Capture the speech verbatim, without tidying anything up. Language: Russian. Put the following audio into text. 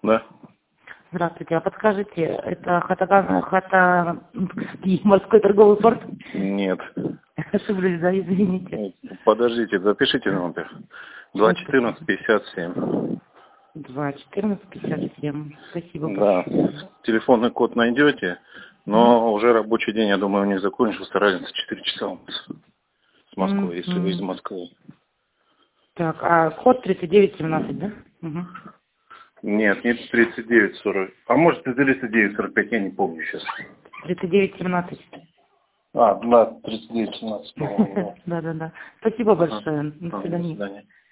Да. Здравствуйте, а подскажите, это Хатаган, Хата... морской торговый порт? Нет. Ошиблись, да, извините. Подождите, запишите номер. два четырнадцать пятьдесят семь. два четырнадцать пятьдесят семь. Спасибо Да. большое. Телефонный код найдете, но mm-hmm. уже рабочий день, я думаю, у них закончился, разница четыре часа у нас. С Москвы, mm-hmm. если вы из Москвы. Так, а код тридцать девять семнадцать, да? Угу. Нет, нет, тридцать девять сорок. А может тридцать девять сорок пять, я не помню сейчас. тридцать девять семнадцать. А, да, тридцать девять семнадцать, по-моему. Да, да, да. Спасибо большое. До свидания. До свидания.